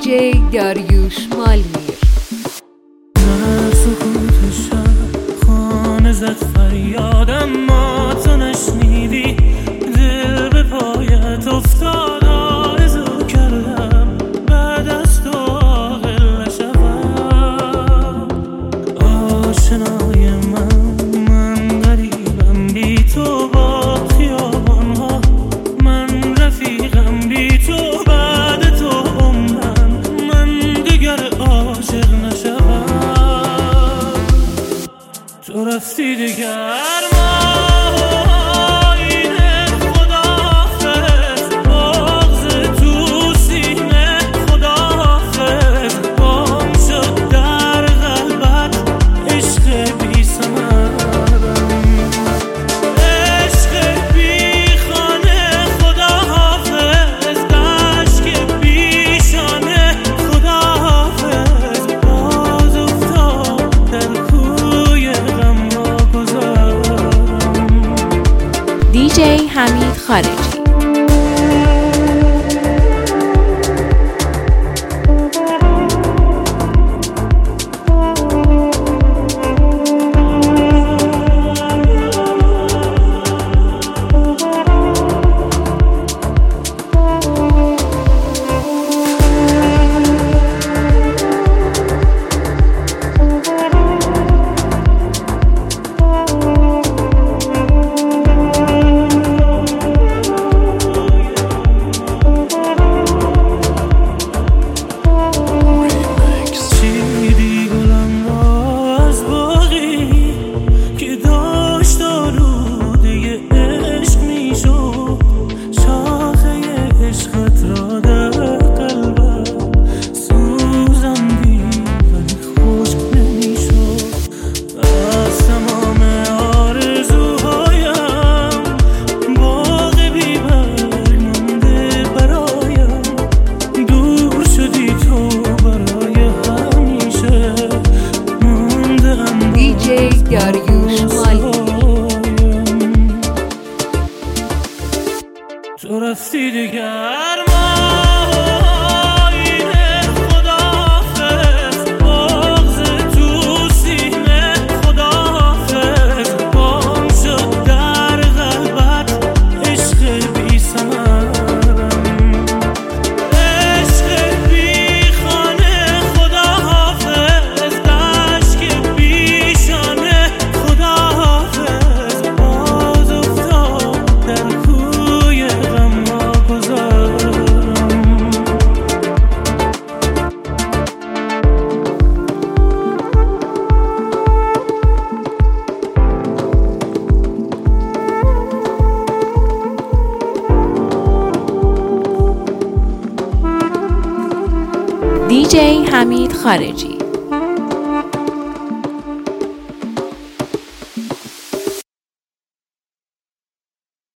دیجی داریوش مالمیر. در سکوت شب خانه زد فریادم، ما تو نشنیدی، دل به پایت افتاد، آرزو کردم بعد از تو عاقل نشوم. آشنای من غریبم بی تو، با خیابانها من رفیقم بی تو، بعد تو عمرم من دیگر عاشق نشوم. تو رفتی دیگر دیجی حمید خارجی. داریوش مالمیر. تو رفتی دیگر دیجی حمید خارجی.